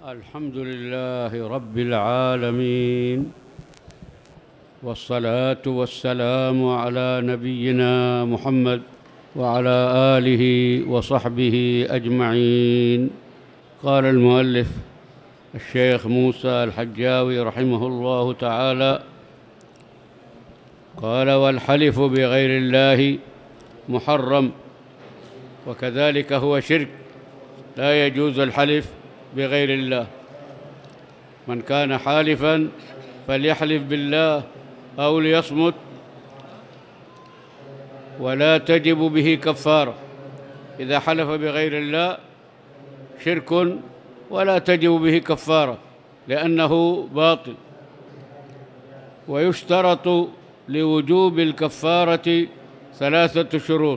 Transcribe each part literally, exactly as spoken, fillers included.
الحمد لله رب العالمين، والصلاة والسلام على نبينا محمد وعلى آله وصحبه أجمعين. قال المؤلف الشيخ موسى الحجاوي رحمه الله تعالى: قال: والحلف بغير الله محرم، وكذلك هو شرك، لا يجوز الحلف بغير الله. من كان حالفاً فليحلف بالله أو ليصمت، ولا تجب به كفارة. إذا حلف بغير الله شرك ولا تجب به كفارة لأنه باطل. ويشترط لوجوب الكفارة ثلاثة شروط: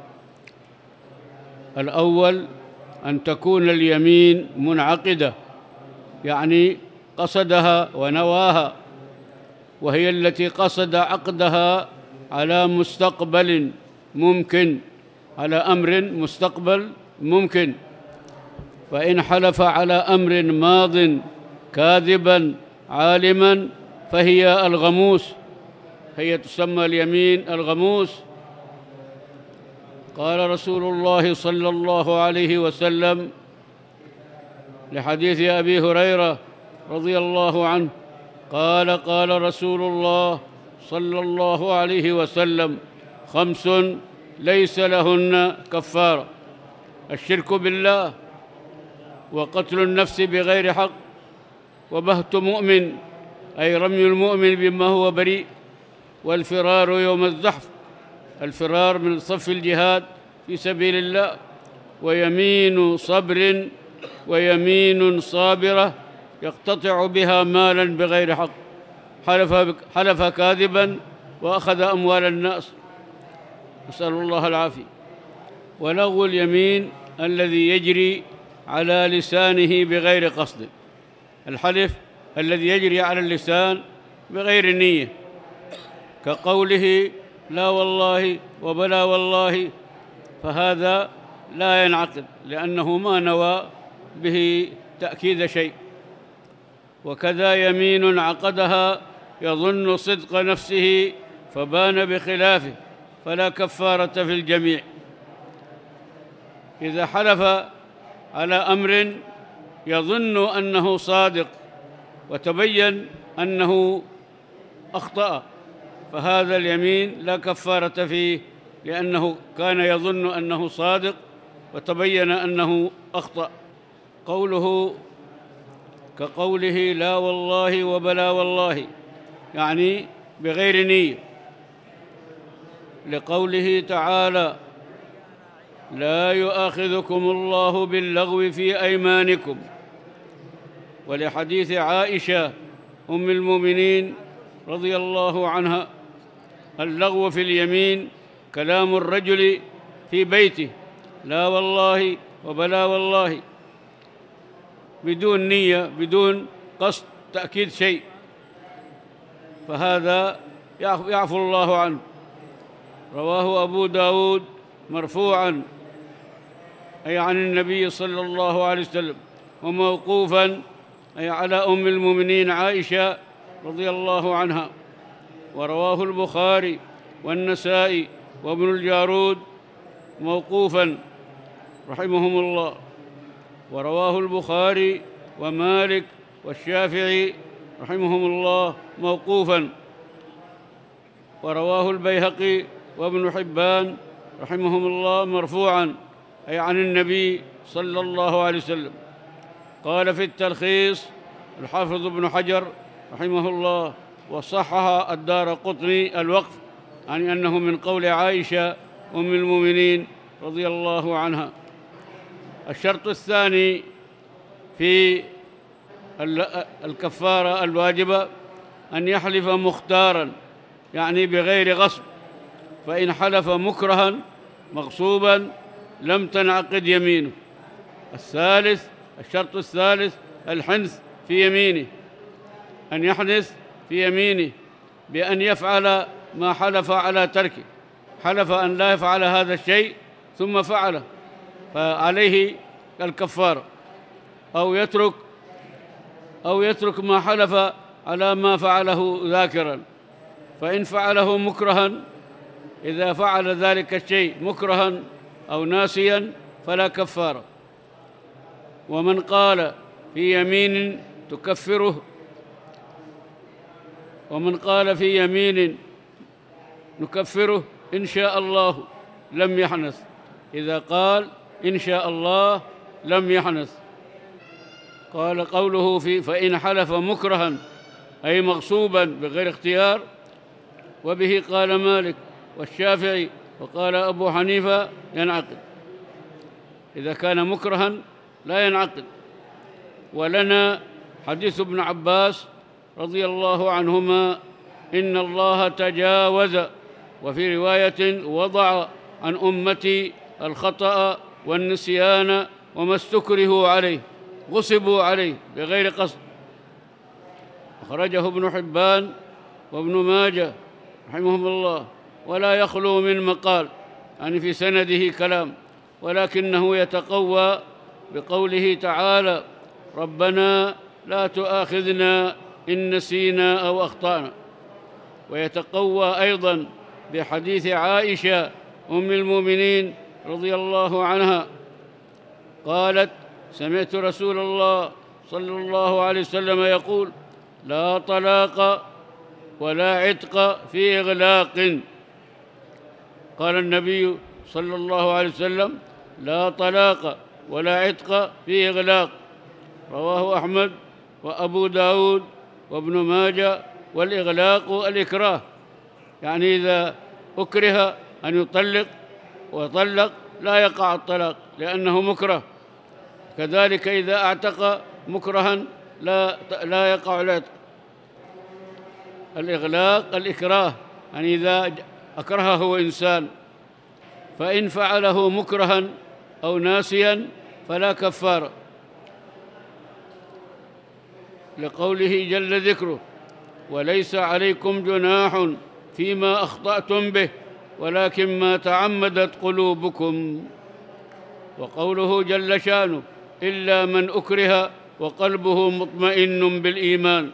الأول أن تكون اليمين منعقدة، يعني قصدها ونواها، وهي التي قصد عقدها على مستقبل ممكن، على أمر مستقبل ممكن. فإن حلف على أمر ماض كاذبا عالما فهي الغموس، هي تسمى اليمين الغموس. قال رسول الله صلى الله عليه وسلم لحديث أبي هريرة رضي الله عنه قال: قال رسول الله صلى الله عليه وسلم: خمس ليس لهن كفارة: الشرك بالله، وقتل النفس بغير حق، وبهت مؤمن أي رمي المؤمن بما هو بريء، والفرار يوم الزحف، الفرار من صف الجهاد في سبيل الله، ويمين صبر، ويمين صابرة يقتطع بها مالا بغير حق، حلف, حلف كاذبا وأخذ أموال الناس، نسأل الله العافية. ولغو اليمين الذي يجري على لسانه بغير قصد، الحلف الذي يجري على اللسان بغير نية، كقوله لا والله وبلا والله، فهذا لا ينعقد لأنه ما نوى به تأكيد شيء. وكذا يمين عقدها يظن صدق نفسه فبان بخلافه، فلا كفارة في الجميع. إذا حلف على أمر يظن أنه صادق وتبين أنه أخطأ، فهذا اليمين لا كفارة فيه، لأنه كان يظن أنه صادق وتبين أنه أخطأ. قوله كقوله لا والله وبلا والله، يعني بغير نية، لقوله تعالى: لا يؤاخذكم الله باللغو في أيمانكم، ولحديث عائشة أم المؤمنين رضي الله عنها: اللغو في اليمين كلام الرجل في بيته لا والله وبلا والله، بدون نية، بدون قصد تأكيد شيء، فهذا يعفو الله عنه. رواه أبو داود مرفوعاً أي عن النبي صلى الله عليه وسلم، وموقوفاً أي على أم المؤمنين عائشة رضي الله عنها. ورواه البخاري والنسائي وابن الجارود موقوفاً رحمهم الله. ورواه البخاري ومالك والشافعي رحمهم الله موقوفاً. ورواه البيهقي وابن حبان رحمهم الله مرفوعاً أي عن النبي صلى الله عليه وسلم. قال في التلخيص الحافظ ابن حجر رحمه الله: وصحح الدارقطني الوقف عن أنه من قول عائشة أم المؤمنين رضي الله عنها. الشرط الثاني في الكفارة الواجبة أن يحلف مختاراً، يعني بغير غصب، فإن حلف مكرها مغصوباً لم تنعقد يمينه. الثالث الشرط الثالث الحنث في يمينه، أن يحنث في يمينه بأن يفعل ما حلف على تركه، حلف أن لا يفعل هذا الشيء ثم فعله، فعليه الكفارة، أو يترك أو يترك ما حلف على ما فعله ذاكرا. فإن فعله مكرها، إذا فعل ذلك الشيء مكرها أو ناسيا فلا كفارة. ومن قال في يمين تكفره ومن قال في يمين نكفره إن شاء الله لم يحنث. إذا قال إن شاء الله لم يحنث. قال قوله في فإن حلف مكرها أي مغصوبا بغير اختيار، وبه قال مالك والشافعي وقال أبو حنيفة ينعقد. إذا كان مكرها لا ينعقد. ولنا حديث ابن عباس رضي الله عنهما إن الله تجاوز، وفي رواية وضع عن أمتي الخطأ والنسيان وما استكرهوا عليه، غصبوا عليه بغير قصد. أخرجه ابن حبان وابن ماجه رحمهم الله، ولا يخلو من مقال، يعني في سنده كلام، ولكنه يتقوى بقوله تعالى ربنا لا تؤاخذنا إن نسينا أو أخطأنا. ويتقوى أيضا بحديث عائشة أم المؤمنين رضي الله عنها قالت سمعت رسول الله صلى الله عليه وسلم يقول لا طلاق ولا عتق في إغلاق. قال النبي صلى الله عليه وسلم لا طلاق ولا عتق في إغلاق. رواه أحمد وأبو داود وابن ماجه. والإغلاق الإكراه، يعني إذا أكره أن يطلق وطلق لا يقع الطلاق لأنه مكره. كذلك إذا اعتق مكرها لا لا يقع العتق. الإغلاق الإكراه، يعني إذا أكرهه إنسان. فإن فعله مكرها أو ناسيا فلا كفارة، لقوله جل ذكره وليس عليكم جناح فيما أخطأتم به ولكن ما تعمدت قلوبكم. وقوله جل شانه إلا من أكره وقلبه مطمئن بالإيمان.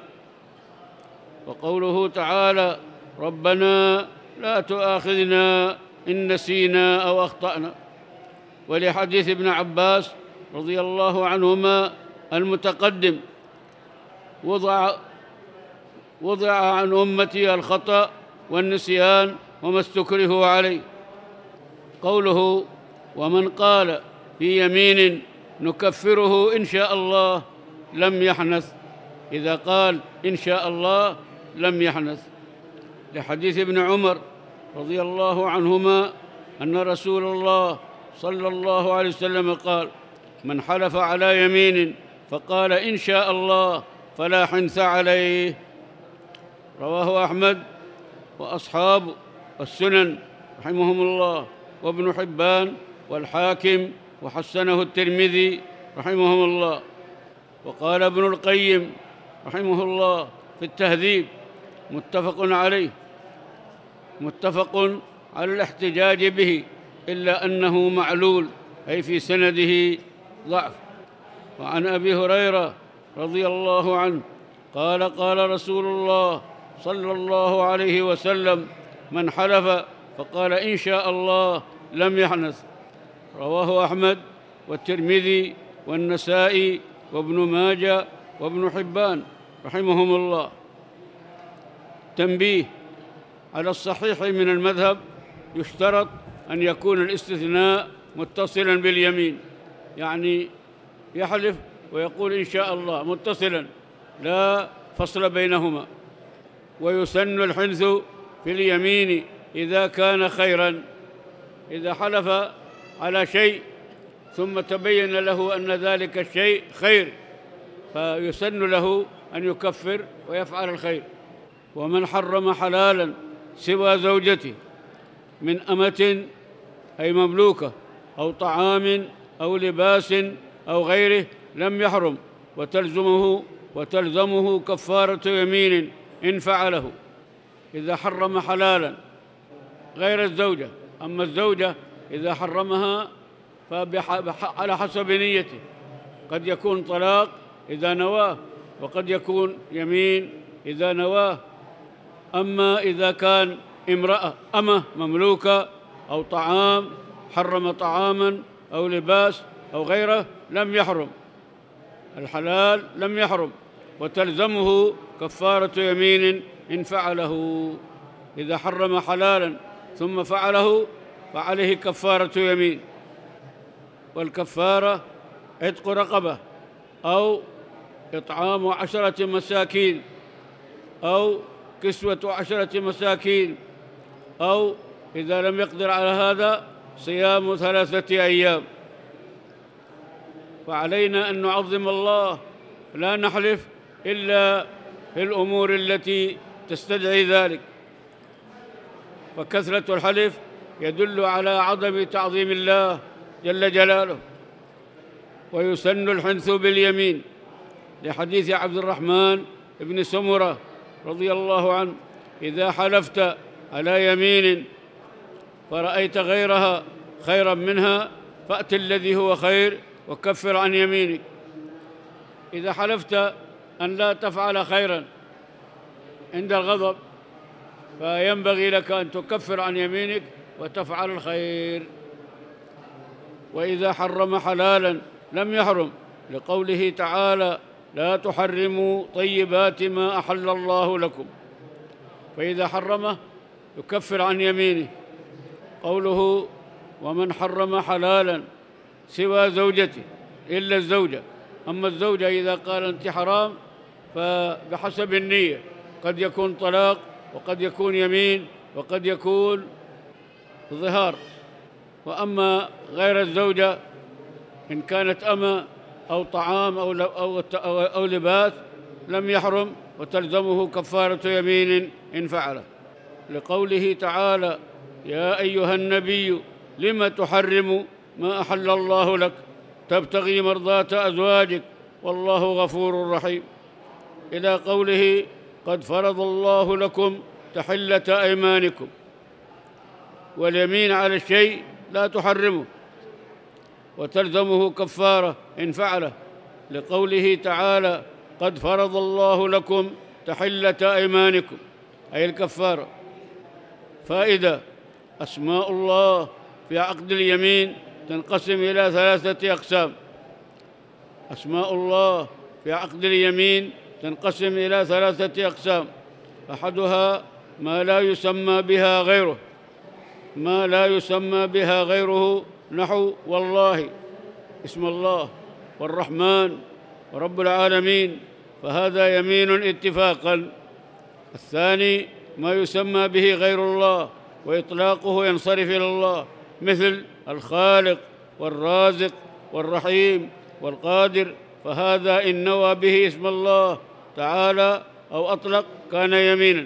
وقوله تعالى ربنا لا تؤاخذنا إن نسينا أو أخطأنا. ولحديث ابن عباس رضي الله عنهما المتقدم وضع وضع عن أمتي الخطأ والنسيان وما استكرهوا عليه. قوله ومن قال في يمين نكفره إن شاء الله لم يحنث. إذا قال إن شاء الله لم يحنث، لحديث ابن عمر رضي الله عنهما أن رسول الله صلى الله عليه وسلم قال من حلف على يمين فقال إن شاء الله فلا حنث عليه. رواه أحمد وأصحاب السنن رحمهم الله، وابن حبان والحاكم، وحسنه الترمذي رحمهم الله. وقال ابن القيم رحمه الله في التهذيب متفق عليه متفق على الاحتجاج به إلا أنه معلول، أي في سنده ضعف. وعن أبي هريرة رضي الله عنه قال قال رسول الله صلى الله عليه وسلم من حلف فقال إن شاء الله لم يحنث. رواه أحمد والترمذي والنسائي وابن ماجه وابن حبان رحمهم الله. تنبيه على الصحيح من المذهب يشترط أن يكون الاستثناء متصلا باليمين، يعني يحلف ويقول إن شاء الله متصلا لا فصل بينهما. ويسن الحنث في اليمين إذا كان خيرا، إذا حلف على شيء ثم تبين له أن ذلك الشيء خير فيسن له أن يكفر ويفعل الخير. ومن حرم حلالا سوى زوجته من أمة أي مملوكة أو طعام أو لباس أو غيره لم يحرم، وتلزمه وتلزمه كفارة يمين إن فعله. إذا حرم حلالا غير الزوجة، أما الزوجة إذا حرمها فعلى حسب نيته، قد يكون طلاق إذا نواه وقد يكون يمين إذا نواه. أما إذا كان امرأة أمة مملوكة أو طعام، حرم طعاما أو لباس أو غيره، لم يحرم، الحلال لم يحرم، وتلزمه كفارة يمين إن فعله. إذا حرم حلالا ثم فعله فعليه كفارة يمين. والكفارة عتق رقبة أو إطعام عشرة مساكين أو كسوة عشرة مساكين، أو إذا لم يقدر على هذا صيام ثلاثة أيام. فعلينا أن نعظم الله، لا نحلف إلا في الأمور التي تستدعي ذلك، فكثرة الحلف يدل على عدم تعظيم الله جل جلاله. ويسن الحنث باليمين لحديث عبد الرحمن بن سمرة رضي الله عنه: إذا حلفت على يمين فرأيت غيرها خيرا منها فأت الذي هو خير وكفر عن يمينك. إذا حلفت أن لا تفعل خيرا عند الغضب فينبغي لك أن تكفر عن يمينك وتفعل الخير. وإذا حرم حلالا لم يحرم، لقوله تعالى: لا تحرموا طيبات ما أحل الله لكم. فإذا حرمه يكفر عن يمينه. قوله: ومن حرم حلالا سوى زوجته إلا الزوجة. أما الزوجة إذا قال أنت حرام فبحسب النية، قد يكون طلاق وقد يكون يمين وقد يكون ظهار. وأما غير الزوجة إن كانت أمة أو طعام أو, أو, أو, أو لباس لم يحرم، وتلزمه كفارة يمين إن فعله. لقوله تعالى: يا أيها النبي لم تحرم ما أحل الله لك تبتغي مرضات أزواجك والله غفور رحيم، إلى قوله: قد فرض الله لكم تحلة أيمانكم. واليمين على الشيء لا تحرمه، وتلزمه كفارة إن فعله، لقوله تعالى: قد فرض الله لكم تحلة أيمانكم، أي الكفارة. فائدة: أسماء الله في عقد اليمين تنقسم إلى ثلاثة أقسام. أسماء الله في عقد اليمين تنقسم إلى ثلاثة أقسام. أحدها ما لا يسمى بها غيره، ما لا يسمى بها غيره، نحو والله اسم الله، والرحمن ورب العالمين، فهذا يمين اتفاقا. الثاني ما يسمى به غير الله وإطلاقه ينصرف إلى الله، مثل الخالق والرازق والرحيم والقادر، فهذا إن نوى به اسم الله تعالى أو أطلق كان يمينا.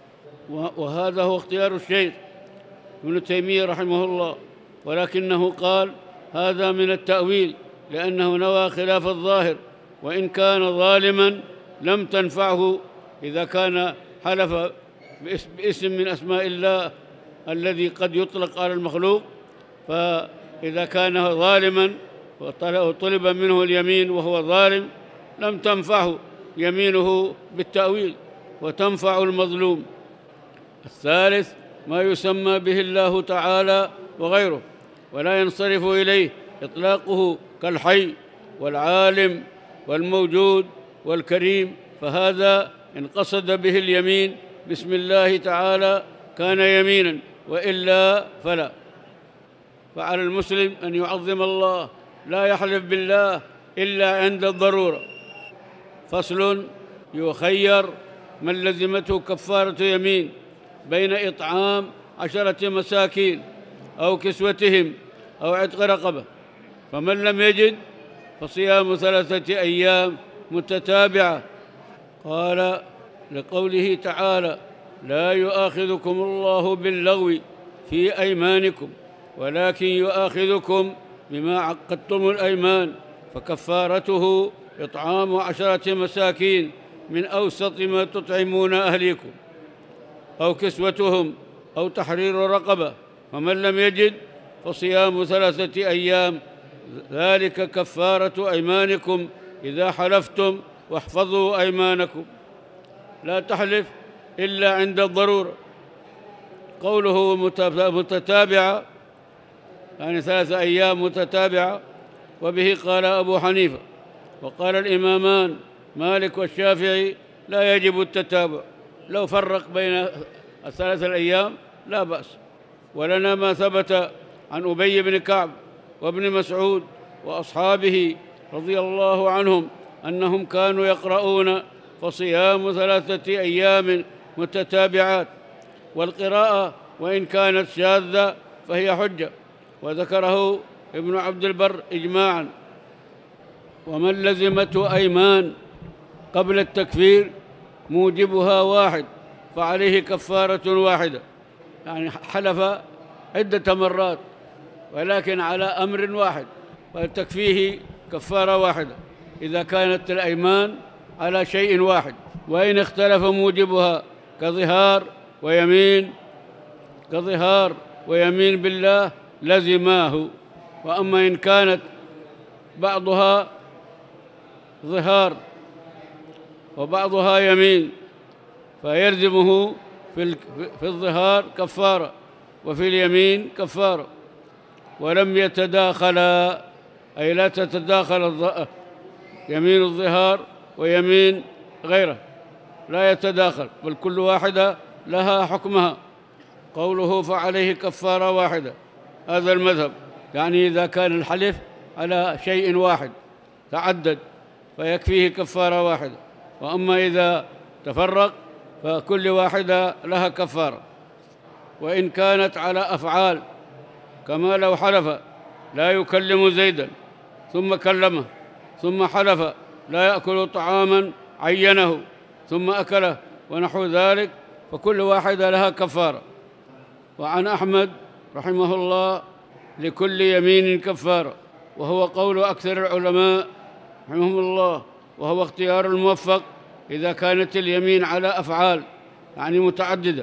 وهذا هو اختيار الشيخ ابن تيمية رحمه الله، ولكنه قال هذا من التأويل، لأنه نوى خلاف الظاهر، وإن كان ظالما لم تنفعه إذا كان حلف باسم من أسماء الله الذي قد يطلق على المخلوق. فإذا كان ظالما وطلب منه اليمين وهو ظالم لم تنفعه يمينه بالتأويل، وتنفع المظلوم. الثالث ما يسمى به الله تعالى وغيره ولا ينصرف إليه إطلاقه، كالحي والعالم والموجود والكريم، فهذا إن قصد به اليمين بسم الله تعالى كان يمينا، وإلا فلا. فعلى المسلم أن يعظم الله، لا يحلف بالله إلا عند الضرورة. فصل: يخير من لزمته كفارة يمين بين إطعام عشرة مساكين أو كسوتهم أو عتق رقبة، فمن لم يجد فصيام ثلاثة أيام متتابعة. قال: لقوله تعالى: لا يؤاخذكم الله باللغو في أيمانكم ولكن يؤاخذكم بما عقدتم الأيمان، فكفارته إطعام عشرة مساكين من أوسط ما تطعمون أهليكم أو كسوتهم أو تحرير رقبة، فمن لم يجد فصيام ثلاثة أيام، ذلك كفارة أيمانكم إذا حلفتم واحفظوا أيمانكم، لا تحلف إلا عند الضرورة. قوله متتابعة يعني ثلاثة أيام متتابعة، وبه قال أبو حنيفة، وقال الإمامان مالك والشافعي لا يجب التتابع، لو فرق بين الثلاثة الأيام لا بأس. ولنا ما ثبت عن أبي بن كعب وابن مسعود وأصحابه رضي الله عنهم أنهم كانوا يقرؤون فصيام ثلاثة أيام متتابعات، والقراءة وإن كانت شاذة فهي حجة، وذكره ابن عبد البر إجماعاً. ومن لزمته أيمان قبل التكفير موجبها واحد فعليه كفارة واحدة، يعني حلف عدة مرات ولكن على أمر واحد فتكفيه كفارة واحدة إذا كانت الأيمان على شيء واحد. وإن اختلف موجبها كظهار ويمين كظهار ويمين بالله لزماه. وأما إن كانت بعضها ظهار وبعضها يمين فيلزمه في الظهار كفارة وفي اليمين كفارة، ولم يتداخلا، أي لا تتداخل يمين الظهار ويمين غيره، لا يتداخل، بل كل واحدة لها حكمها. قوله فعليه كفارة واحدة، هذا المذهب، يعني إذا كان الحلف على شيء واحد تعدد فيكفيه كفارة واحدة، وأما إذا تفرق فكل واحدة لها كفارة. وإن كانت على أفعال، كما لو حلف لا يكلم زيدا ثم كلمه، ثم حلف لا يأكل طعاما عينه ثم أكله ونحو ذلك، فكل واحدة لها كفارة. وعن أحمد رحمه الله لكل يمين كفارة، وهو قول أكثر العلماء رحمهم الله، وهو اختيار الموفق إذا كانت اليمين على أفعال يعني متعددة.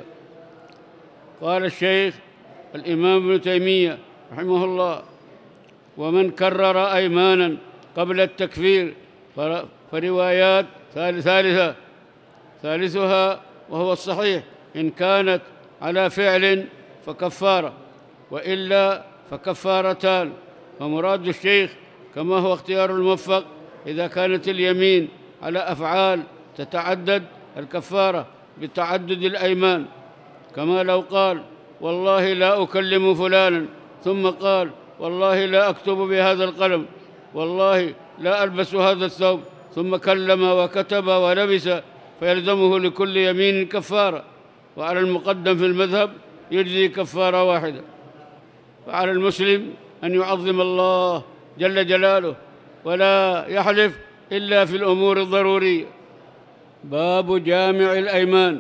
قال الشيخ الإمام ابن تيمية رحمه الله: ومن كرر أيمانا قبل التكفير فروايات ثالثة ثالثها وهو الصحيح، إن كانت على فعل فكفارة، وإلا فكفارتان. فمراد الشيخ كما هو اختيار الموفق إذا كانت اليمين على أفعال تتعدد الكفارة بتعدد الأيمان، كما لو قال والله لا أكلم فلانا ثم قال والله لا أكتب بهذا القلم، والله لا ألبس هذا الثوب، ثم كلم وكتب ولبس، فيلزمه لكل يمين كفارة. وعلى المقدم في المذهب يجزي كفارة واحدة. فعلى المسلم أن يعظم الله جل جلاله ولا يحلف إلا في الأمور الضرورية. باب جامع الأيمان.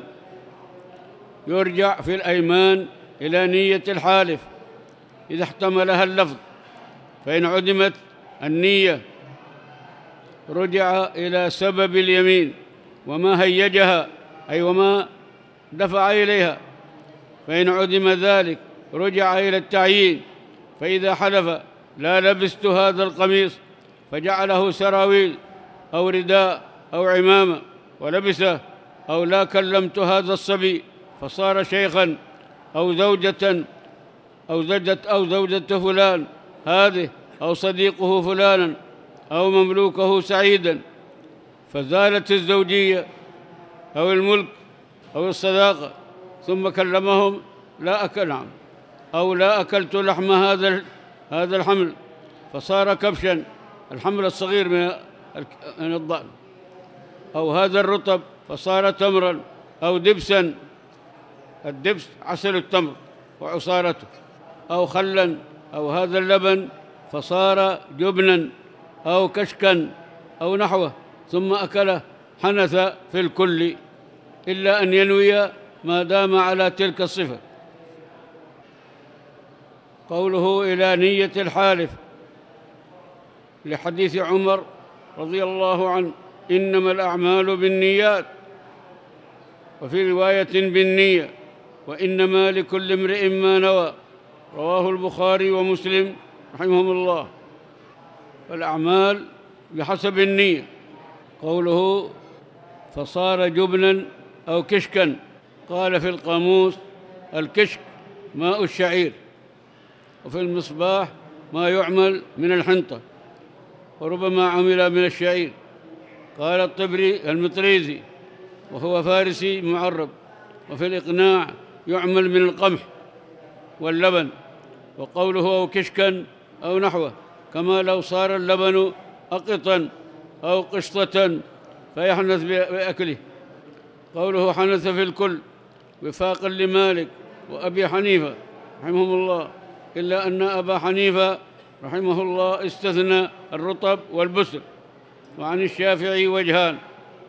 يرجع في الأيمان إلى نية الحالف إذا احتملها اللفظ، فإن عدمت النية رجع إلى سبب اليمين وما هيجها، أي وما دفع إليها، فإن عدم ذلك رجع إلى التعيين. فإذا حلف لا لبست هذا القميص فجعله سراويل أو رداء أو عمامة ولبسه، أو لا كلمت هذا الصبي فصار شيخا، أو زوجة أو زوجة أو زوجة فلان هذه، أو صديقه فلانا، أو مملوكه سعيدا، فزالت الزوجية أو الملك أو الصداقة، ثم كلمهم لا أكل نعم أو لا أكلت لحم هذا هذا الحمل فصار كبشا، الحمل الصغير من من الضأن، أو هذا الرطب فصار تمرا، أو دبسا، الدبس عسل التمر وعصارته، أو خلا، أو هذا اللبن فصار جبنا أو كشكا أو نحوه، ثم أكله، حنث في الكل إلا أن ينوي ما دام على تلك الصفة. قوله إلى نية الحالف لحديث عمر رضي الله عنه: إنما الأعمال بالنيات، وفي رواية بالنية، وإنما لكل امرئ ما نوى، رواه البخاري ومسلم رحمهم الله. فالأعمال بحسب النية. قوله فصار جبنا أو كشكا، قال في القاموس الكشك ماء الشعير، وفي المصباح ما يعمل من الحنطة، وربما عمل من الشعير. قال الطبري المطريزي وهو فارسي معرب، وفي الإقناع يعمل من القمح واللبن. وقوله أو كشكا أو نحوه، كما لو صار اللبن أقطا أو قشطة فيحنث بأكله. قوله حنث في الكل وفاقا لمالك وأبي حنيفة رحمهم الله، إلا أن أبا حنيفة رحمه الله استثنى الرطب والبسر، وعن الشافعي وجهان.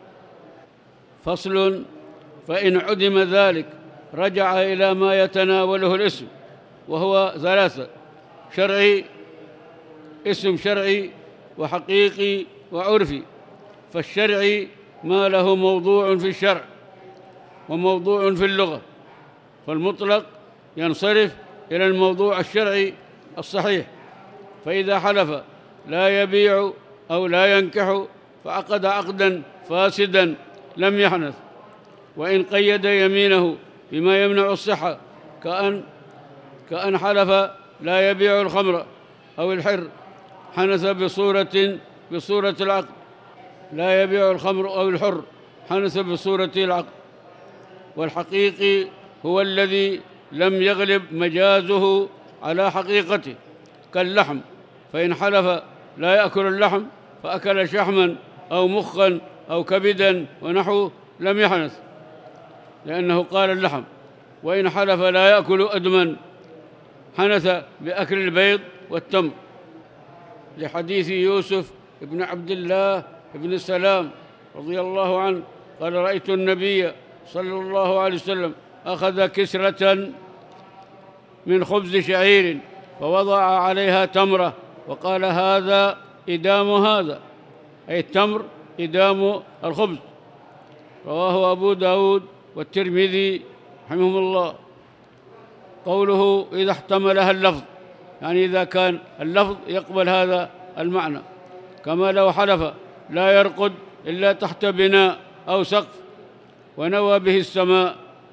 فصل: فإن عدم ذلك رجع إلى ما يتناوله الاسم، وهو ثلاثة: شرعي، اسم شرعي، وحقيقي، وعرفي. فالشرعي ما له موضوع في الشرع وموضوع في اللغة، فالمطلق ينصرف إلى الموضوع الشرعي الصحيح. فإذا حلف لا يبيع أو لا ينكح فعقد عقدا فاسدا لم يحنث. وإن قيد يمينه بما يمنع الصحة، كأن كأن حلف لا يبيع الخمر أو الحر، حنث بصورة بصورة العقد. لا يبيع الخمر أو الحر، حنث بصورة العقد. والحقيقي هو الذي لم يغلب مجازه على حقيقته، كاللحم، فإن حلف لا يأكل اللحم فأكل شحما أو مخا أو كبدا ونحوه لم يحنث، لأنه قال اللحم. وإن حلف لا يأكل أدما، حنث بأكل البيض والتمر، لحديث يوسف بن عبد الله بن السلام رضي الله عنه قال: رأيت النبي صلى الله عليه وسلم أخذ كسرة من خبز شعير فوضع عليها تمرة وقال: هذا إدام هذا، أي التمر إدام الخبز. رواه أبو داود والترمذي رحمهم الله. قوله إذا احتملها اللفظ، يعني إذا كان اللفظ يقبل هذا المعنى، كما لو حلف لا يرقد إلا تحت بناء أو سقف ونوى به السماء،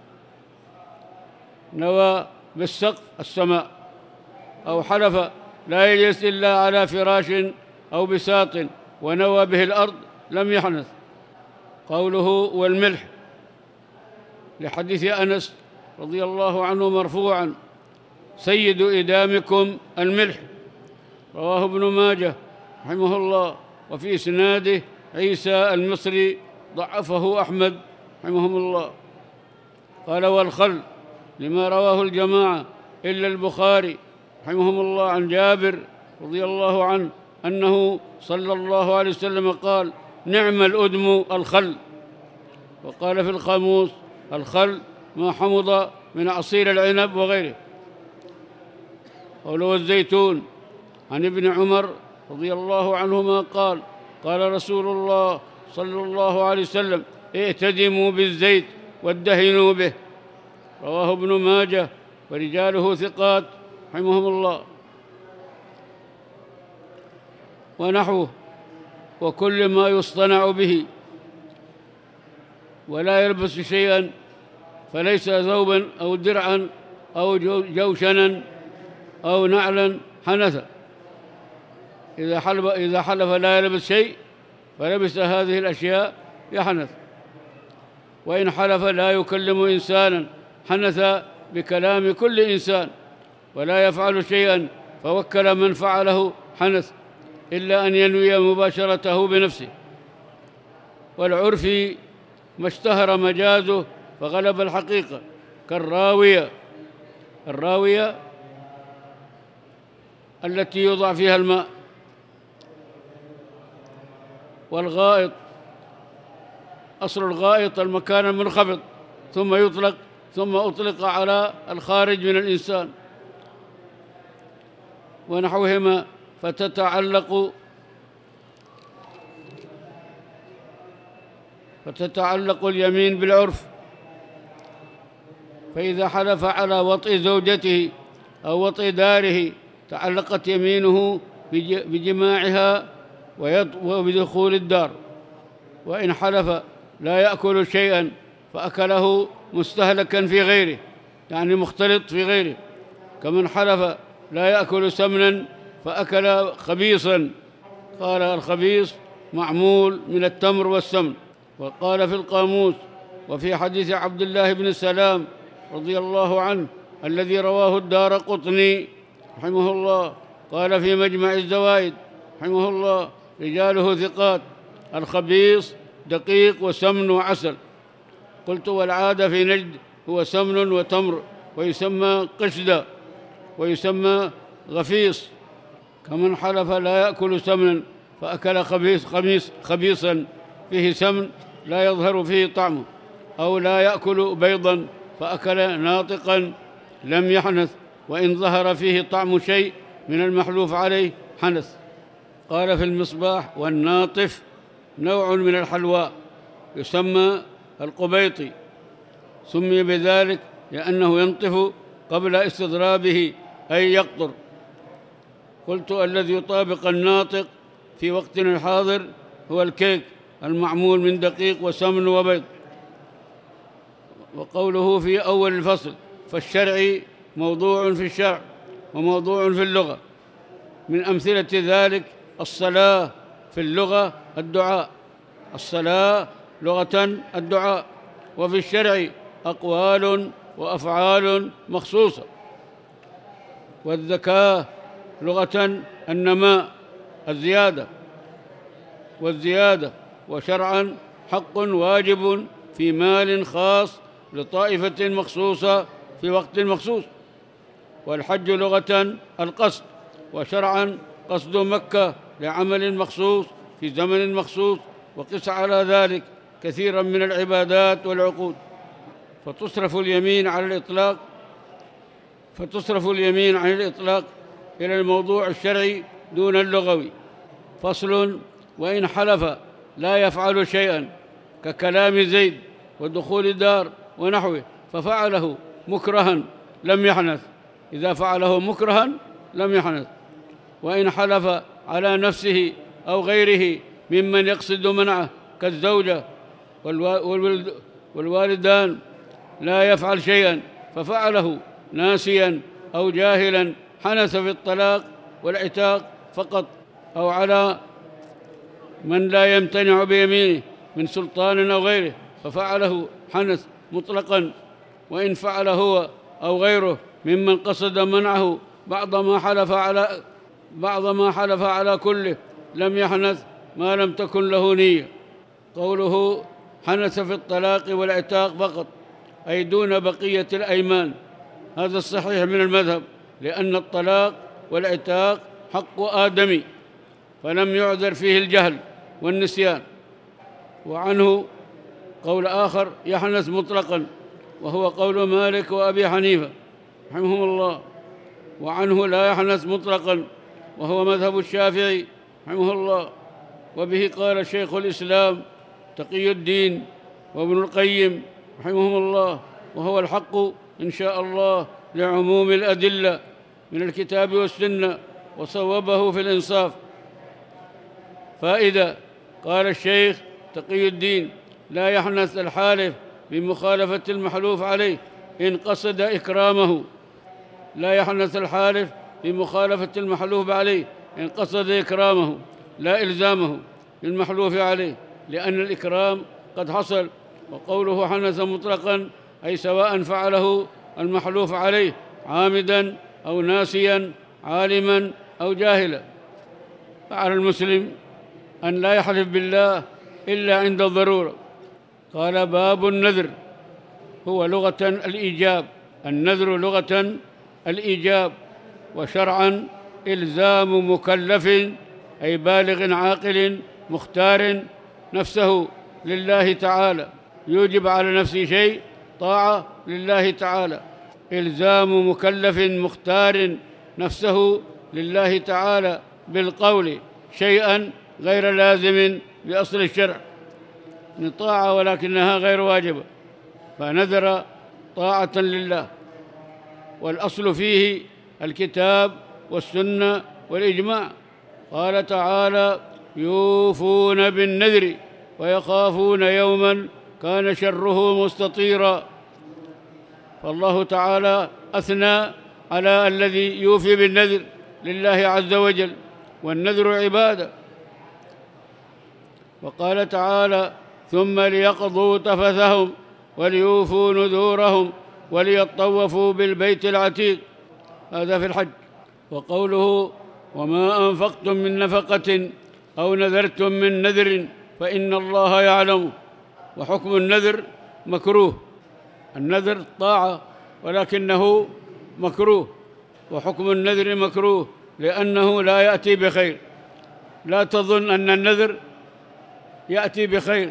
نوى بالسقف السماء. أو حلف لا يجلس إلا على فراش أو بساط ونوى به الأرض لم يحنث. قوله والملح، لحديث أنس رضي الله عنه مرفوعا: سيد إدامكم الملح. رواه ابن ماجه رحمه الله، وفي إسناده عيسى المصري ضعفه أحمد رحمهم الله. قال والخل، لما رواه الجماعة إلا البخاري رحمهم الله عن جابر رضي الله عنه أنه صلى الله عليه وسلم قال: نعم الأدم الخل. وقال في القاموس: الخل ما حمض من عصير العنب وغيره. قوله الزيتون، عن ابن عمر رضي الله عنهما قال: قال رسول الله صلى الله عليه وسلم: ائتدموا بالزيت وادهنوا به. رواه ابن ماجه ورجاله ثقات رحمهم الله. ونحوه: وكل ما يصطنع به ولا يلبس شيئا فليس ثوبا أو درعا أو جوشنا أو نعلا حنث. إذا حلف إذا حلف لا يلبس شيء فلبس هذه الأشياء يحنث. وإن حلف لا يكلم إنسانا، حنث بكلام كل إنسان. ولا يفعل شيئا فوكل من فعله، حنث، إلا أن ينوي مباشرته بنفسه. والعرف ما اشتهر مجازه فغلب الحقيقة، كالراوية، الراوية التي يوضع فيها الماء. والغائط، أصل الغائط المكان المنخفض، ثم يطلق ثم أطلق على الخارج من الإنسان. ونحوهما. فتتعلق فتتعلق اليمين بالعرف، فإذا حلف على وطئ زوجته أو وطئ داره تعلقت يمينه بجماعها وبدخول الدار. وإن حلف لا يأكل شيئا فأكله مستهلكا في غيره، يعني مختلط في غيره، كمن حلف لا يأكل سمنا فأكل خبيصا. قال الخبيص معمول من التمر والسمن. وقال في القاموس وفي حديث عبد الله بن السلام رضي الله عنه الذي رواه الدارقطني رحمه الله، قال في مجمع الزوائد رحمه الله: رجاله ثقات، الخبيص دقيق وسمن وعسل. قلت: والعادة في نجد هو سمن وتمر، ويسمى قشدة ويسمى غفيص. كمن حلف لا يأكل سمنا فأكل خبيص خميس خبيصا فيه سمن لا يظهر فيه طعمه، أو لا يأكل بيضا فأكل ناطقا لم يحنث، وإن ظهر فيه طعم شيء من المحلوف عليه حنث. قال في المصباح: والناطف نوع من الحلواء يسمى القبيطي، سمي بذلك لأنه ينطف قبل استضرابه أي يقطر. قلت: الذي يطابق الناطق في وقتنا الحاضر هو الكيك المعمول من دقيق وسمن وبيض. وقوله في أول الفصل: فالشرع موضوع في الشرع وموضوع في اللغة. من أمثلة ذلك الصلاة في اللغة الدعاء، الصلاة لغة الدعاء، وفي الشرع أقوال وأفعال مخصوصة. والزكاة لغة النماء الزيادة والزيادة، وشرعا حق واجب في مال خاص لطائفة مخصوصة في وقت مخصوص. والحج لغة القصد، وشرعا قصد مكة لعمل مخصوص في زمن مخصوص، وقس على ذلك كثيرا من العبادات والعقود. فتصرف اليمين على الإطلاق فتصرف اليمين عن الإطلاق إلى الموضوع الشرعي دون اللغوي. فصل: وإن حلف لا يفعل شيئا ككلام زيد ودخول الدار ونحوه ففعله مكرها لم يحنث، إذا فعله مكرها لم يحنث. وإن حلف على نفسه أو غيره ممن يقصد منعه كالزوجة والوالدان لا يفعل شيئا ففعله ناسيا أو جاهلا حنث في الطلاق والعتاق فقط، أو على من لا يمتنع بيمينه من سلطان أو غيره ففعله حنث مطلقا. وإن فعل هو أو غيره ممن قصد منعه بعض ما حلف على بعض ما حلف على كله لم يحنث ما لم تكن له نية. قوله حنث في الطلاق والعتاق فقط أي دون بقية الأيمان، هذا الصحيح من المذهب، لأن الطلاق والعتاق حق آدمي فلم يعذر فيه الجهل والنسيان. وعنه قول آخر يحنث مطلقا، وهو قول مالك وأبي حنيفة رحمهم الله. وعنه لا يحنث مطلقا، وهو مذهب الشافعي رحمه الله. وبه قال شيخ الإسلام تقي الدين وابن القيم رحمهم الله، وهو الحق إن شاء الله لعموم الأدلة من الكتاب والسنة، وصوبه في الإنصاف. فائدة: قال الشيخ تقي الدين: لا يحنث الحالف بمخالفة المحلوف عليه إن قصد إكرامه. لا يحنث الحالف بمخالفة المحلوف عليه إن قصد إكرامه لا إلزامه للمحلوف عليه، لأن الإكرام قد حصل. وقوله حنث مطلقا أي سواء فعله المحلوف عليه عامدا أو ناسيا، عالما أو جاهلا. فعلى المسلم أن لا يحلف بالله إلا عند الضرورة. قال: باب النذر هو لغة الإيجاب، النذر لغة الإيجاب، وشرعا إلزام مكلف أي بالغ عاقل مختار نفسه لله تعالى، يوجب على نفسه شيء طاعة لله تعالى. إلزام مكلف مختار نفسه لله تعالى بالقول شيئا غير لازم بأصل الشرع، من طاعة ولكنها غير واجبة، فنذر طاعة لله. والأصل فيه الكتاب والسنة والإجماع. قال تعالى: يوفون بالنذر ويخافون يوما كان شره مستطيرا. فالله تعالى أثنى على الذي يوفي بالنذر لله عز وجل، والنذر عبادة. وقال تعالى: ثم ليقضوا تفثهم وليوفوا نذورهم وليطوفوا بالبيت العتيق. هذا في الحج. وقوله: وما أنفقتم من نفقة أو نذرتم من نذر فإن الله يعلم. وحكم النذر مكروه. النذر طاعة ولكنه مكروه، وحكم النذر مكروه لأنه لا يأتي بخير. لا تظن أن النذر يأتي بخير،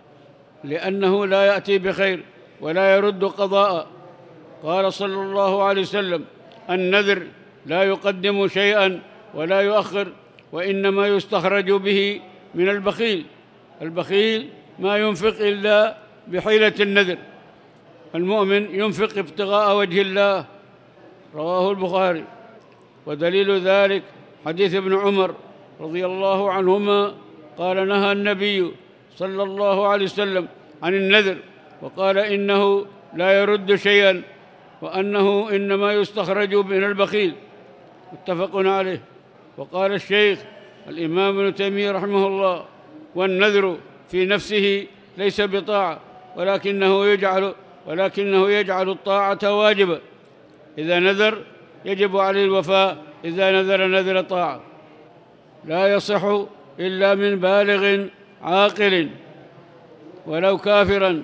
لأنه لا يأتي بخير ولا يرد قضاء. قال صلى الله عليه وسلم: النذر لا يقدم شيئا ولا يؤخر، وإنما يستخرج به من البخيل. البخيل ما ينفق إلا بحيلة النذر. المؤمن ينفق ابتغاء وجه الله. رواه البخاري. ودليل ذلك حديث ابن عمر رضي الله عنهما قال: نهى النبي صلى الله عليه وسلم عن النذر، وقال: إنه لا يرد شيئا، وأنه إنما يستخرج من البخيل. متفق عليه. وقال الشيخ الإمام ابن تيمية رحمه الله: والنذر في نفسه ليس بطاعة، ولكنه يجعل ولكنه يجعل الطاعة واجبة. إذا نذر يجب عليه الوفاء، إذا نذر نذر طاعة. لا يصح إلا من بالغ عاقل ولو كافرا،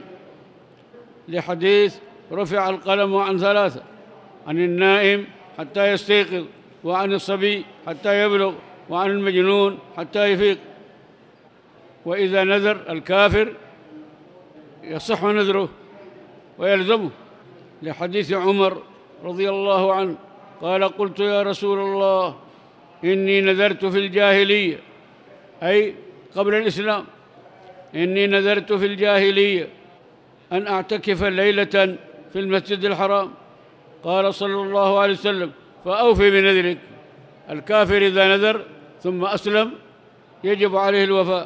لحديث: رفع القلم عن ثلاثة: عن النائم حتى يستيقظ، وعن الصبي حتى يبلغ، وعن المجنون حتى يفيق. وإذا نذر الكافر يصح نذره ويلزمه، لحديث عمر رضي الله عنه قال: قلت يا رسول الله إني نذرت في الجاهلية، أي قبل الإسلام، إني نذرت في الجاهلية أن أعتكف ليلة في المسجد الحرام. قال صلى الله عليه وسلم: فأوفي بنذرك. الكافر إذا نذر ثم أسلم يجب عليه الوفاء.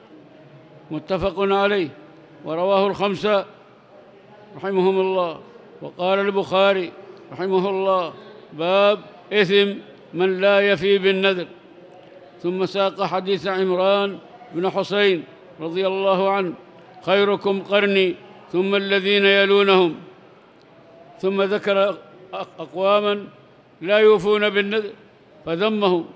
متفق عليه. ورواه الخمسة رحمهم الله. وقال البخاري رحمه الله: باب إثم من لا يفي بالنذر. ثم ساق حديث عمران بن حسين رضي الله عنه: خيركم قرني ثم الذين يلونهم. ثم ذكر أقواما لا يوفون بالنذر فذمهم.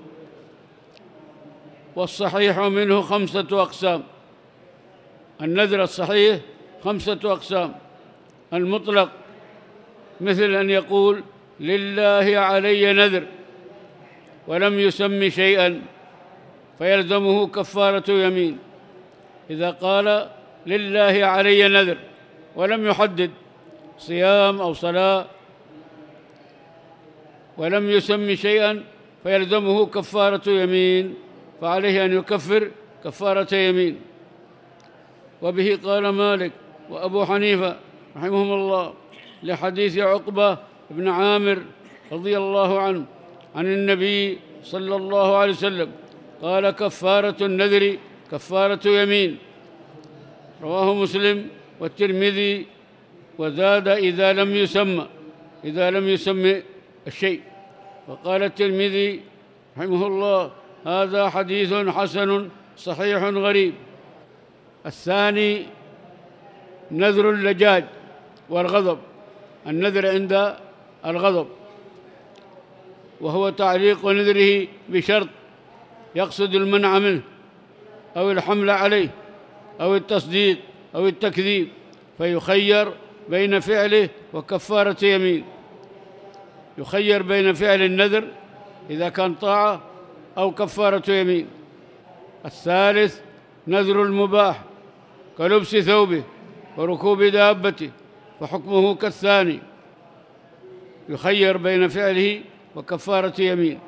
والصحيح منه خمسة أقسام. النذر الصحيح خمسة أقسام: المطلق، مثل أن يقول: لله علي نذر، ولم يسم شيئا فيلزمه كفارة يمين. إذا قال: لله علي نذر ولم يحدد صيام أو صلاة، ولم يسم شيئا، فيلزمه كفارة يمين، فعليه أن يكفر كفارة يمين. وبه قال مالك وأبو حنيفة رحمهم الله، لحديث عقبة بن عامر رضي الله عنه عن النبي صلى الله عليه وسلم قال: كفارة النذر كفارة يمين. رواه مسلم والترمذي، وزاد: إذا لم يسمى إذا لم يسمى الشيء. وقال الترمذي رحمه الله: هذا حديث حسن صحيح غريب. الثاني نذر اللجاج والغضب. النذر عند الغضب، وهو تعليق نذره بشرط يقصد المنع منه أو الحمل عليه أو التصديق أو التكذيب، فيخير بين فعله وكفارة يمين. يخير بين فعل النذر إذا كان طاعة أو كفارة يمين. الثالث نذر المباح كلبس ثوبه وركوب دابته، فحكمه كالثاني، يخير بين فعله وكفارة يمين.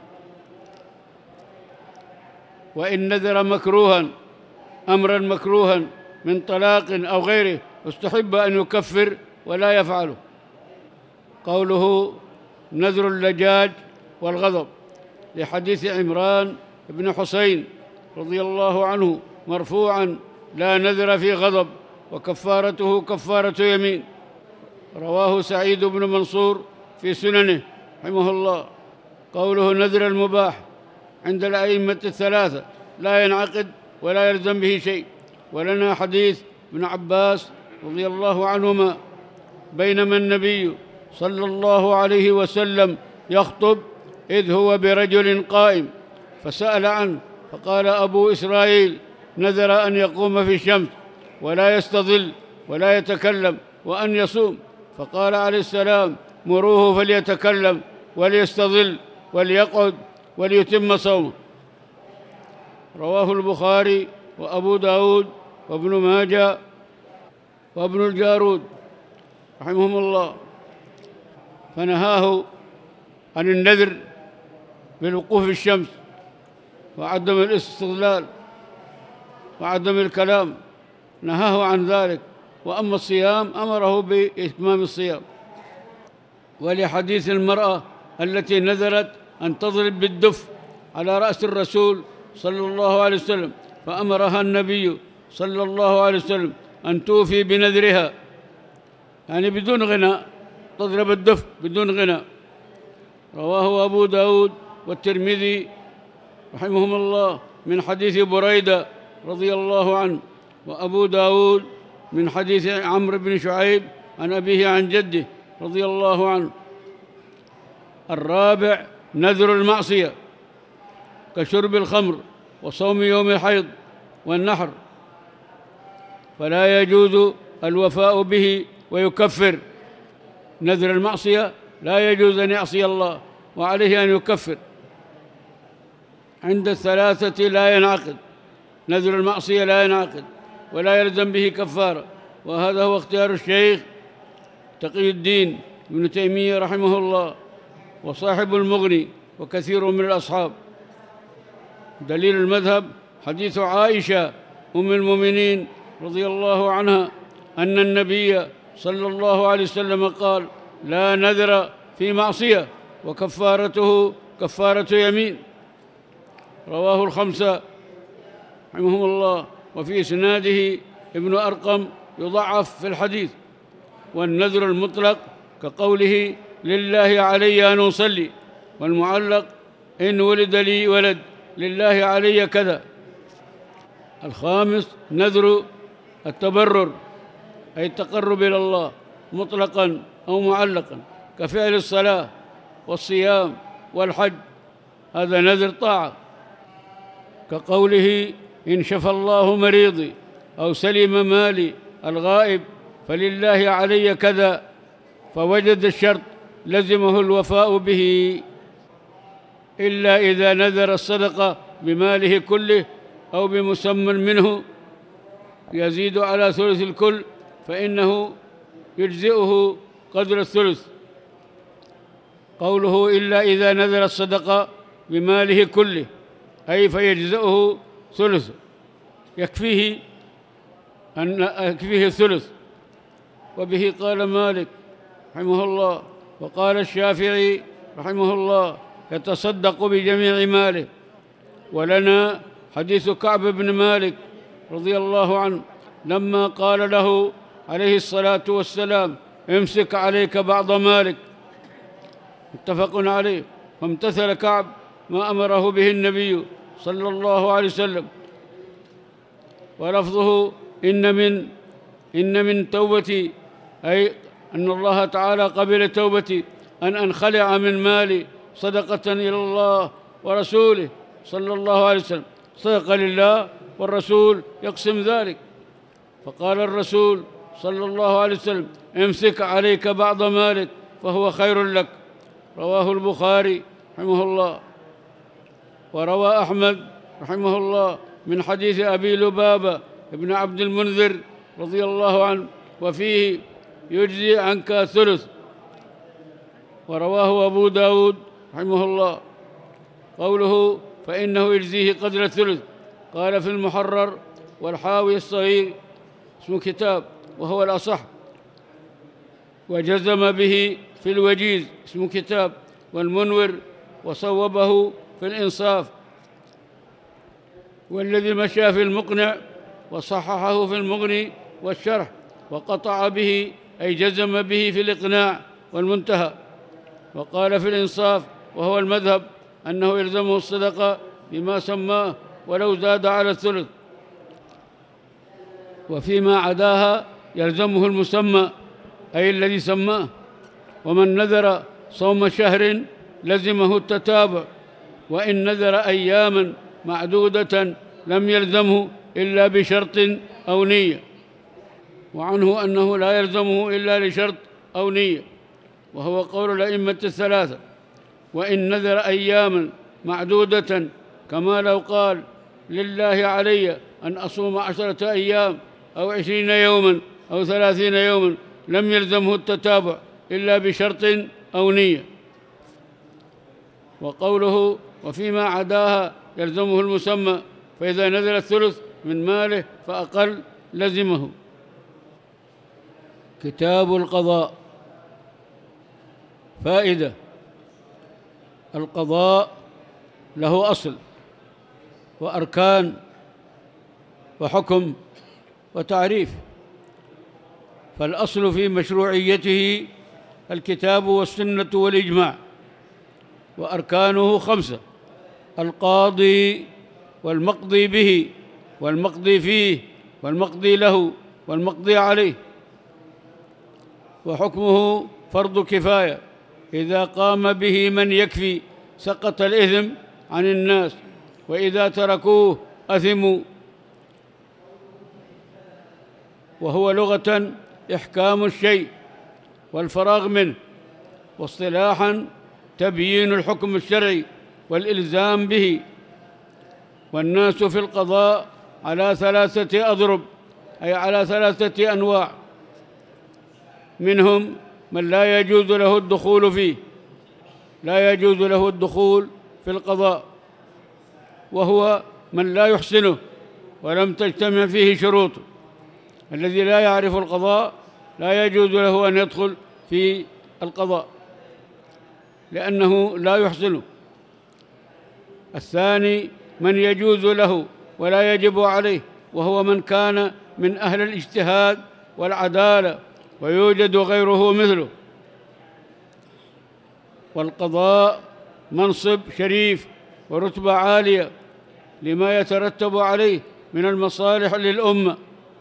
وإن نذر مكروها أمرا مكروها من طلاق أو غيره استحب أن يكفر ولا يفعله. قوله نذر اللجاج والغضب، لحديث عمران بن حسين رضي الله عنه مرفوعا: لا نذر في غضب، وكفارته كفارة يمين. رواه سعيد بن منصور في سننه رحمه الله. قوله نذر المباح عند الأئمة الثلاثة لا ينعقد ولا يلزم به شيء. ولنا حديث ابن عباس رضي الله عنهما: بينما النبي صلى الله عليه وسلم يخطب إذ هو برجل قائم فسأل عنه، فقال أبو إسرائيل نذر أن يقوم في الشمس ولا يستظل ولا يتكلم وأن يصوم، فقال عليه السلام: مروه فليتكلم وليستظل وليقعد وليتم صومه. رواه البخاري وأبو داود وابن ماجه وابن الجارود رحمهم الله. فنهاه عن النذر بالوقوف في الشمس وعدم الاستظلال وعدم الكلام، نهاه عن ذلك. وأما الصيام أمره بإتمام الصيام. ولحديث المرأة التي نذرت أن تضرب بالدف على رأس الرسول صلى الله عليه وسلم، فأمرها النبي صلى الله عليه وسلم أن توفي بنذرها، يعني بدون غناء، تضرب الدف بدون غناء. رواه أبو داود والترمذي رحمهم الله من حديث بريدة رضي الله عنه، وأبو داود من حديث عمرو بن شعيب عن أبيه عن جده رضي الله عنه. الرابع نذر المعصية كشرب الخمر وصوم يوم الحيض والنحر، فلا يجوز الوفاء به ويكفر. نذر المعصية لا يجوز أن يعصي الله وعليه أن يكفر. عند الثلاثة لا ينعقد نذر المعصية، لا ينعقد ولا يلزم به كفارة، وهذا هو اختيار الشيخ تقي الدين ابن تيمية رحمه الله وصاحب المغني وكثير من الأصحاب. دليل المذهب حديث عائشة أم المؤمنين رضي الله عنها أن النبي صلى الله عليه وسلم قال: لا نذر في معصية وكفارته كفارة يمين. رواه الخمسة رحمهم الله، وفي إسناده ابن أرقم يضعف في الحديث. والنذر المطلق كقوله: لله علي أن أصلي، والمعلق: إن ولد لي ولد لله علي كذا. الخامس نذر التبرر، أي التقرب إلى الله مطلقا أو معلقا، كفعل الصلاة والصيام والحج، هذا نذر طاعة، كقوله: إن شفى الله مريضي أو سلم مالي الغائب فلله علي كذا، فوجد الشرط لزمه الوفاء به، إلا إذا نذر الصدقة بماله كله أو بمسمى منه يزيد على ثلث الكل فإنه يجزئه قدر الثلث. قوله إلا إذا نذر الصدقة بماله كله، أي فيجزئه ثلث، يكفيه أن يكفيه الثلث. وبه قال مالك رحمه الله، وقال الشافعي رحمه الله: يتصدق بجميع ماله. ولنا حديث كعب بن مالك رضي الله عنه لما قال له عليه الصلاة والسلام: امسك عليك بعض مالك، متفق عليه. فامتثل كعب ما أمره به النبي صلى الله عليه وسلم. ولفظه إن من إن من توبتي، أي أن الله تعالى قبل توبتي أن أنخلع من مالي صدقة إلى الله ورسوله صلى الله عليه وسلم. صدق لله والرسول يقسم ذلك، فقال الرسول صلى الله عليه وسلم: امسك عليك بعض مالك فهو خير لك. رواه البخاري رحمه الله. وروى أحمد رحمه الله من حديث أبي لبابة ابن عبد المنذر رضي الله عنه، وفيه: يجزي عنك ثلث. ورواه أبو داود رحمه الله. قوله فإنه يجزيه قدر الثلث، قال في المحرر والحاوي الصغير اسم كتاب وهو الأصح، وجزم به في الوجيز اسم كتاب والمنور، وصوبه في الإنصاف. والذي مشى في المقنع وصححه في المغني والشرح، وقطع به أي جزم به في الإقناع والمنتهى. وقال في الإنصاف وهو المذهب أنه يلزمه الصدقة بما سماه ولو زاد على الثلث، وفيما عداها يلزمه المسمى أي الذي سماه. ومن نذر صوم شهر لزمه التتابع، وإن نذر أياما معدودة لم يلزمه إلا بشرط أو نية. وعنه أنه لا يلزمه إلا لشرط أو نية، وهو قول الأئمة الثلاثة. وإن نذر أياما معدودة كما لو قال لله علي أن أصوم عشرة أيام أو عشرين يوما أو ثلاثين يوما لم يلزمه التتابع إلا بشرط أو نية. وقوله وفيما عداها يلزمه المسمى، فإذا نزل الثلث من ماله فأقل لزمه. كتاب القضاء. فائدة: القضاء له أصل وأركان وحكم وتعريف. فالأصل في مشروعيته الكتاب والسنة والإجماع، وأركانه خمسة: القاضي والمقضي به والمقضي فيه والمقضي له والمقضي عليه. وحكمه فرض كفاية، إذا قام به من يكفي سقط الإثم عن الناس، وإذا تركوه أثموا. وهو لغة إحكام الشيء والفراغ منه، واصطلاحا تبيين الحكم الشرعي والإلزام به. والناس في القضاء على ثلاثة أضرب، أي على ثلاثة أنواع: منهم من لا يجوز له الدخول فيه، لا يجوز له الدخول في القضاء، وهو من لا يحسنه ولم تجتمع فيه شروطه. الذي لا يعرف القضاء لا يجوز له أن يدخل في القضاء لأنه لا يحسنه. الثاني من يجوز له ولا يجب عليه، وهو من كان من أهل الاجتهاد والعدالة ويوجد غيره مثله. والقضاء منصب شريف ورتبة عالية لما يترتب عليه من المصالح للأمة.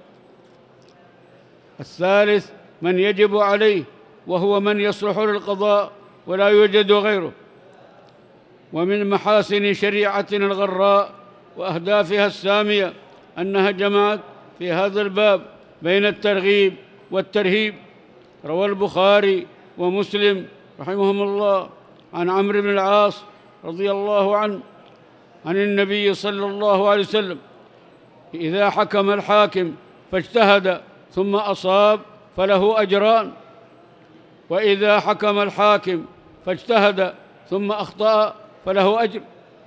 الثالث من يجب عليه، وهو من يصلح للقضاء ولا يوجد غيره. ومن محاسن شريعتنا الغراء وأهدافها السامية أنها جمعت في هذا الباب بين الترغيب والترهيب. روى البخاري ومسلم رحمهم الله عن عمرو بن العاص رضي الله عنه عن النبي صلى الله عليه وسلم: إذا حكم الحاكم فاجتهد ثم أصاب فله أجران، وإذا حكم الحاكم فاجتهد ثم أخطأ فله أجر.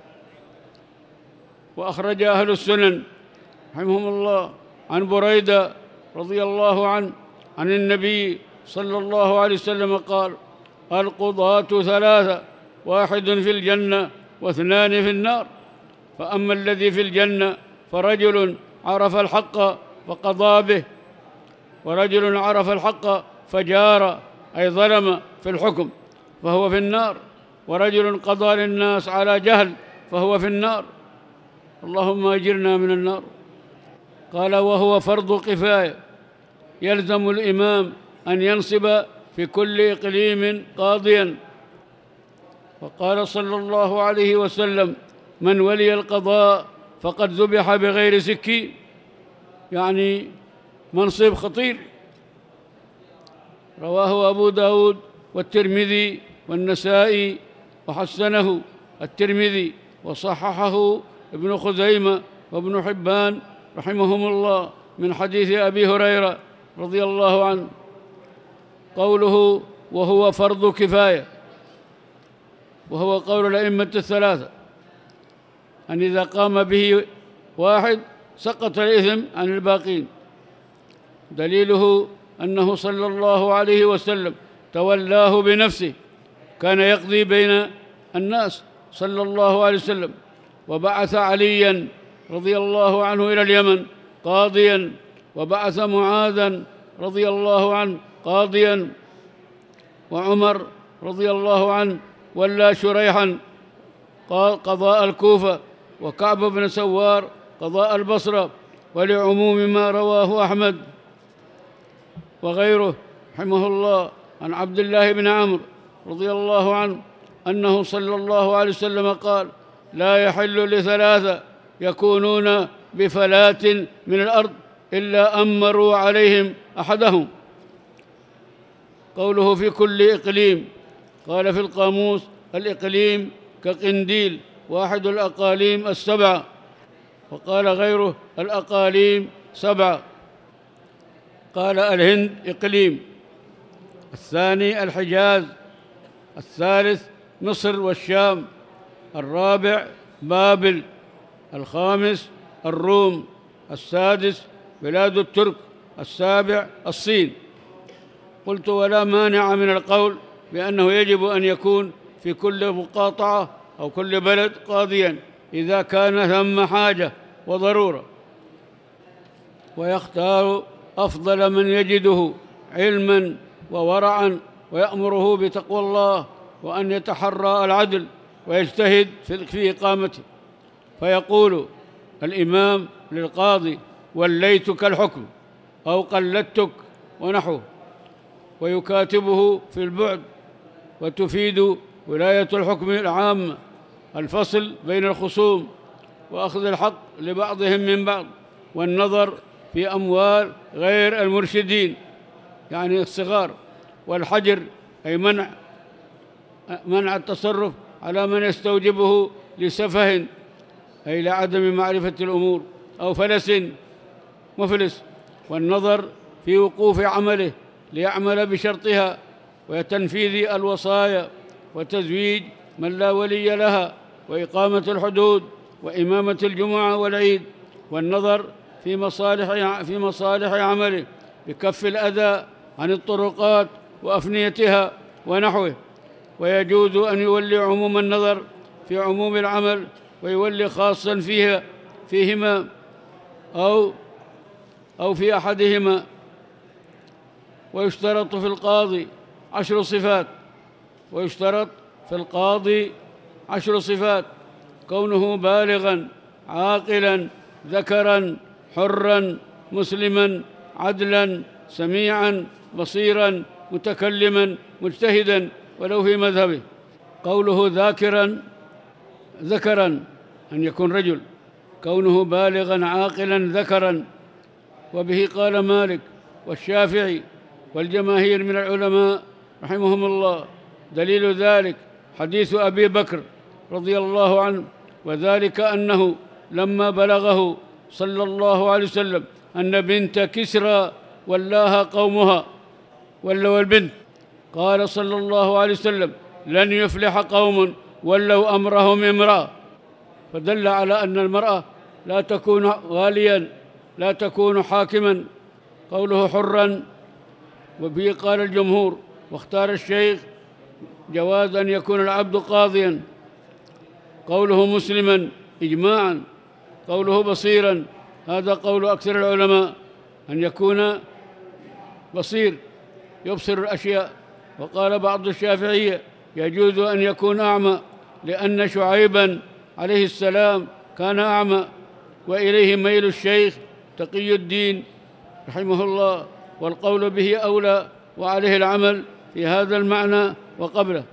وأخرج أهل السنن رحمهم الله عن بريدة رضي الله عنه عن النبي صلى الله عليه وسلم قال: القضاة ثلاثة، واحد في الجنة واثنان في النار. فأما الذي في الجنة فرجل عرف الحق فقضى به، ورجل عرف الحق فجار أي ظلم في الحكم فهو في النار، ورجل قضى للناس على جهل فهو في النار. اللهم أجرنا من النار. قال: وهو فرض كفاية، يلزم الإمام أن ينصب في كل إقليم قاضيا. وقال صلى الله عليه وسلم: من ولي القضاء فقد ذبح بغير سكين، يعني منصب خطير. رواه أبو داود والترمذي والنسائي وحسنه الترمذي، وصححه ابن خزيمة وابن حبان رحمهم الله من حديث أبي هريرة رضي الله عنه. قوله وهو فرض كفاية، وهو قول الأئمة الثلاثة أن إذا قام به واحد سقط الإثم عن الباقين. دليله أنه صلى الله عليه وسلم تولاه بنفسه، كان يقضي بين الناس صلى الله عليه وسلم، وبعث عليا رضي الله عنه إلى اليمن قاضيا، وبعث معاذا رضي الله عنه قاضيا، وعمر رضي الله عنه ولى شريحا قضاء الكوفة، وكعب بن سوار قضاء البصرة، ولعموم ما رواه أحمد وغيره رحمه الله عن عبد الله بن عمرو رضي الله عنه أنه صلى الله عليه وسلم قال: لا يحل لثلاثة يكونون بفلاة من الأرض إلا أمروا عليهم أحدهم. قوله في كل إقليم، قال في القاموس: الإقليم كقنديل، واحد الأقاليم السبعة، وقال غيره: الأقاليم سبعة. قال: الهند إقليم، الثاني الحجاز، الثالث مصر والشام، الرابع بابل، الخامس الروم، السادس بلاد الترك، السابع الصين. قلت: ولا مانع من القول بأنه يجب أن يكون في كل مقاطعة أو كل بلد قاضياً إذا كان ثم حاجة وضرورة، ويختار أفضل من يجده علماً وورعاً، ويأمره بتقوى الله، وأن يتحرى العدل ويجتهد في إقامته. فيقول الإمام للقاضي: وليتك الحكم، أو قلدتك، ونحوه، ويكاتبه في البعد. وتفيد ولاية الحكم العامة الفصل بين الخصوم، وأخذ الحق لبعضهم من بعض، والنظر في أموال غير المرشدين يعني الصغار، والحجر أي منع منع التصرف على من يستوجبه لسفه أي لعدم معرفة الأمور، أو فلس مفلس، والنظر في وقوف عمله ليعمل بشرطها، وتنفيذ الوصايا، وتزويج من لا ولي لها، وإقامة الحدود، وإمامة الجمعة والعيد، والنظر في مصالح في مصالح عمله بكف الأذى عن الطرقات وأفنيتها ونحوه. ويجوز أن يولي عموم النظر في عموم العمل، ويولي خاصا فيها فيهما أو أو في أحدهما. ويشترط في القاضي عشر صفات ويشترط في القاضي عشر صفات: كونه بالغا عاقلا ذكرا حرا مسلما عدلا سميعا بصيرا متكلما مجتهدا ولو في مذهبه. قوله ذاكرا ذكرا أن يكون رجل، كونه بالغا عاقلا ذكرا. وبه قال مالك والشافعي والجماهير من العلماء رحمهم الله. دليل ذلك حديث أبي بكر رضي الله عنه، وذلك أنه لما بلغه صلى الله عليه وسلم أن بنت كسرى ولاها قومها ولوا البنت، قال صلى الله عليه وسلم: لن يفلح قوم ولوا أمرهم امرأة. فدل على أن المرأة لا تكون واليا، لا تكون حاكما. قوله حرا، وبه قال الجمهور، واختار الشيخ جواز أن يكون العبد قاضيا. قوله مسلما إجماعا. قوله بصيرا، هذا قول أكثر العلماء، أن يكون بصير يبصر الأشياء. وقال بعض الشافعية يجوز أن يكون أعمى، لأن شعيبا عليه السلام كان أعمى، وإليه ميل الشيخ تقي الدين رحمه الله، والقول به أولى، وعليه العمل في هذا المعنى وقبله.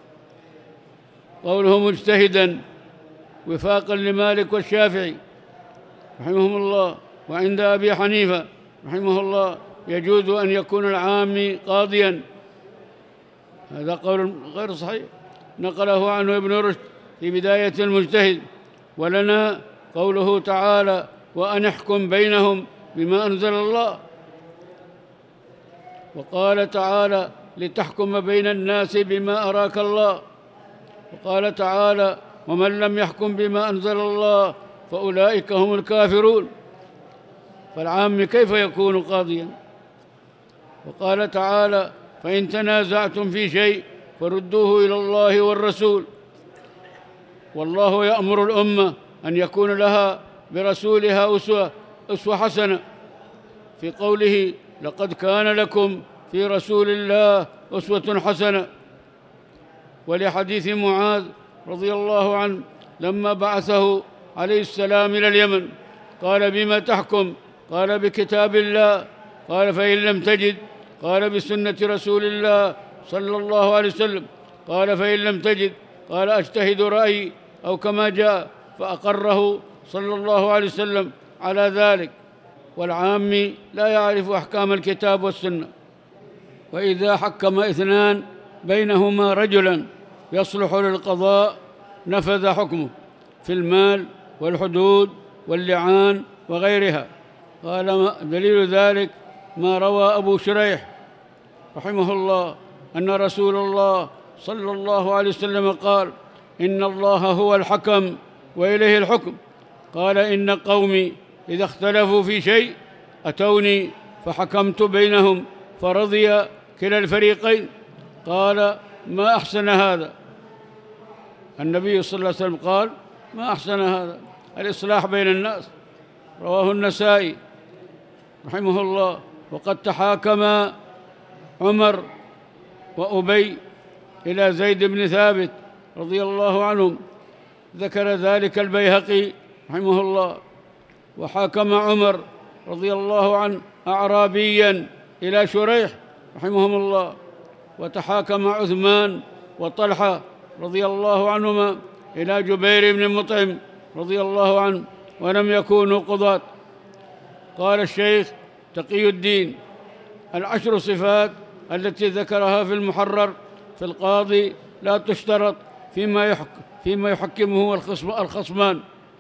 قوله مجتهدا وفاقا لمالك والشافعي رحمهم الله. وعند أبي حنيفة رحمه الله يجوز أن يكون العامي قاضيا، هذا قول غير صحيح، نقله عنه ابن رشد في بداية المجتهد. ولنا قوله تعالى: وأن احكم بينهم بما أنزل الله. وقال تعالى: لتحكم بين الناس بما أراك الله. وقال تعالى: ومن لم يحكم بما أنزل الله فأولئك هم الكافرون. فالعام كيف يكون قاضيا؟ وقال تعالى: فإن تنازعتم في شيء فردوه إلى الله والرسول. والله يأمر الأمة أن يكون لها برسولها أسوة أسوة حسنة في قوله: لقد كان لكم في رسول الله أسوة حسنة. ولحديث معاذ رضي الله عنه لما بعثه عليه السلام إلى اليمن قال: بما تحكم؟ قال: بكتاب الله. قال: فإن لم تجد؟ قال: بسنة رسول الله صلى الله عليه وسلم. قال: فإن لم تجد؟ قال: أجتهد رأيي، أو كما جاء، فأقره صلى الله عليه وسلم على ذلك. والعامي لا يعرف أحكام الكتاب والسنة. وإذا حكم اثنان بينهما رجلا يصلح للقضاء نفذ حكمه في المال والحدود واللعان وغيرها. قال: دليل ذلك ما روى أبو شريح رحمه الله أن رسول الله صلى الله عليه وسلم قال: إن الله هو الحكم وإليه الحكم. قال: إن قومي إذا اختلفوا في شيء أتوني فحكمت بينهم فرضي كلا الفريقين. قال: ما أحسن هذا. النبي صلى الله عليه وسلم قال: ما أحسن هذا، الإصلاح بين الناس. رواه النسائي رحمه الله. وقد تحاكم عمر وأبي إلى زيد بن ثابت رضي الله عنهم، ذكر ذلك البيهقي رحمه الله. وحاكم عمر رضي الله عنه أعرابيا إلى شريح رحمهم الله. وتحاكم عثمان وطلحة رضي الله عنهما إلى جبير بن مطعم رضي الله عنه، ولم يكونوا قضاة. قال الشيخ تقي الدين: العشر صفات التي ذكرها في المحرر في القاضي لا تشترط فيما يحك فيما يحكمه الخصمان.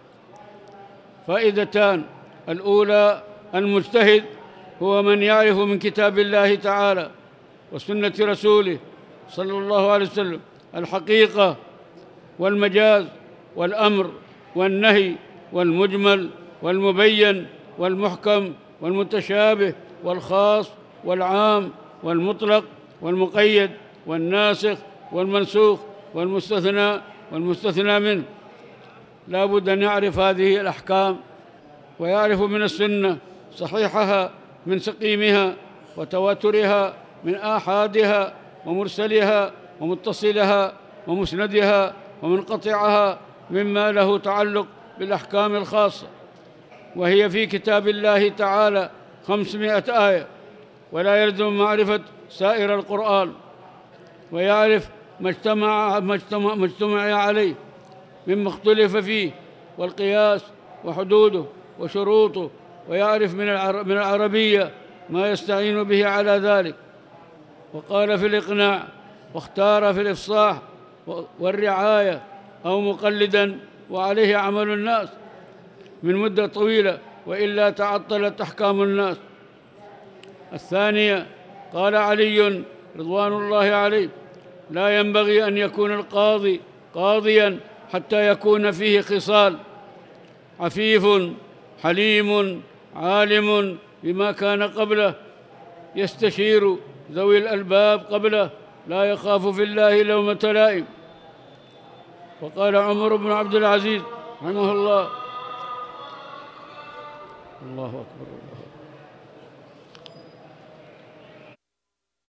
فائدتان: الأولى: المجتهد هو من يعرف من كتاب الله تعالى وسنة رسوله صلى الله عليه وسلم الحقيقة والمجاز والأمر والنهي والمجمل والمبين والمحكم والمتشابه والخاص والعام والمطلق والمقيد والناسخ والمنسوخ والمستثنى والمستثنى منه. لا بد أن يعرف هذه الأحكام، ويعرف من السنة صحيحها من سقيمها، وتواترها من آحادها ومرسلها ومتصلها ومسندها ومنقطعها مما له تعلق بالأحكام الخاصة. وهي في كتاب الله تعالى خمسمائة آية، ولا يلزم معرفة سائر القرآن. ويعرف ما اجتمع, ما اجتمع, ما اجتمع عليه مما اختلف فيه، والقياس وحدوده وشروطه. ويعرف من من العربية ما يستعين به على ذلك. وقال في الإقناع: واختار في الإفصاح والرعاية، أو مقلدا وعليه عمل الناس من مدة طويلة، وإلا تعطلت أحكام الناس. الثانية: قال علي رضوان الله عليه: لا ينبغي أن يكون القاضي قاضيا حتى يكون فيه خصال: عفيف حليم عالم بما كان قبله، يستشير ذوي الألباب قبله، لا يخاف في الله لومة لائم. وقال عمر بن عبد العزيز رحمه الله: الله أكبر.